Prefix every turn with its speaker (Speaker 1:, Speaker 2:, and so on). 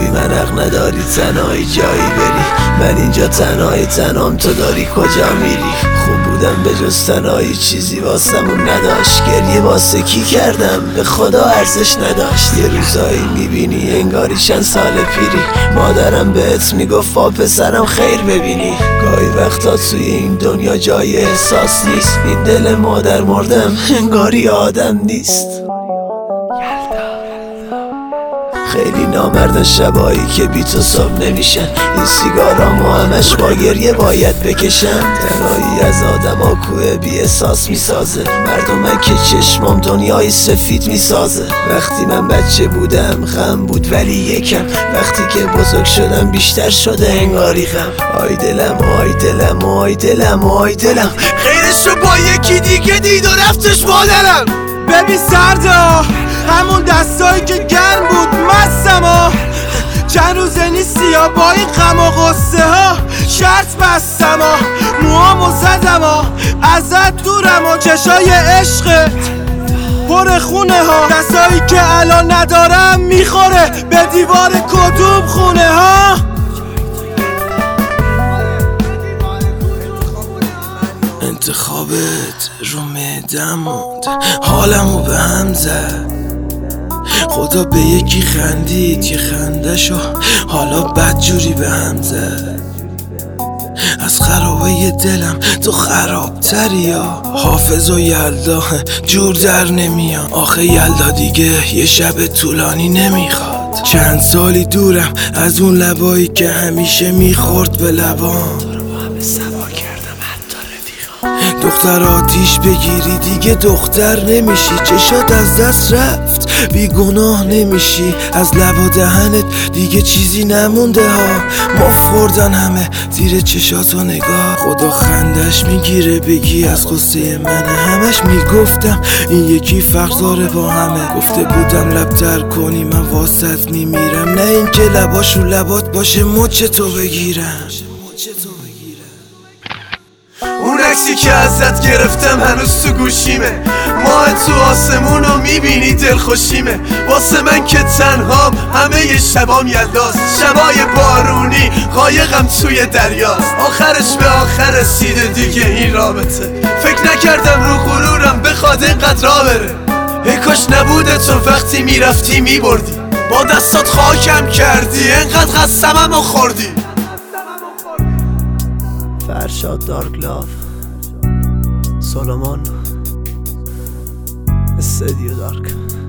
Speaker 1: من حق نداری تنهایی جایی بری، من اینجا تنهام، تو داری کجا میری؟ خوب بودم به جز تنهایی چیزی واسمون نداشت، گریه واسه کی کردم به خدا ارزش نداشت. یه روزایی میبینی انگاری چند سال پیری، مادرم بهت میگفت با پسرم خیر ببینی. گاهی وقتا توی این دنیا جای احساس نیست، این دل مادر مردم انگاری آدم نیست. خیلی نامردن شبایی که بی تو صبح نمیشن، این سیگارامو همش با گریه باید بکشم. تنهایی از آدم کوه بی احساس میسازه، مردمه که چشمام دنیای سفید میسازه. وقتی من بچه بودم غم بود ولی یکم، وقتی که بزرگ شدم بیشتر شده انگاری غم. آی دلم آی دلم آی دلم آی دلم، خیرشو با یکی دیگه دید و رفتش مادرم.
Speaker 2: ببین سردا همون دستایی که گرم بود مستم ها، چند روزه نیستی ها با این غم و غصه ها. شرط بستم ها، موامو زدم ها، ازت دورم ها، چشای عشقت پر خونه ها. دستایی که الان ندارم میخوره به دیوار کدوم خونه ها.
Speaker 1: انتخابت رو معدم موند، حالمو به هم زد. خدا به یکی خندید که خندشو حالا بدجوری به هم زد. از خرابه دلم تو خرابتری یا حافظ و یلدا جور در نمیان. آخه یلدا دیگه یه شب طولانی نمیخواد، چند سالی دورم از اون لبایی که همیشه میخورد به لبام. دختر آتیش بگیری دیگه دختر نمیشی، چشات از دست رفت بی گناه نمیشی. از لب و دهنت دیگه چیزی نمونده ها، مف خوردن همه زیر چشاتو نگاه. خدا خندش میگیره بگی از غصه منه، همش میگفتم این یکی فرق داره با همه. گفته بودم لبتر کنی من واسط میمیرم، نه اینکه لباش رو لبات باشه مچ تو بگیرم.
Speaker 3: اون عکسی که ازت گرفتم هنوز تو گوشیمه، ماه تو آسمونو میبینی دلخوشیمه. واسه من که تنهام همه شبام یلداست، شبای بارونی قایقم توی دریاست. آخرش به آخر رسیده دیگه این رابطه، فکر نکردم رو غرورم بخواد اینقدر را بره. ای کاش نبوده تو وقتی میرفتی میبردی، با دستات خاکم کردی انقدر قسممو خوردی.
Speaker 1: فرشاد دارکلاف، سولومون، استدیو دارک.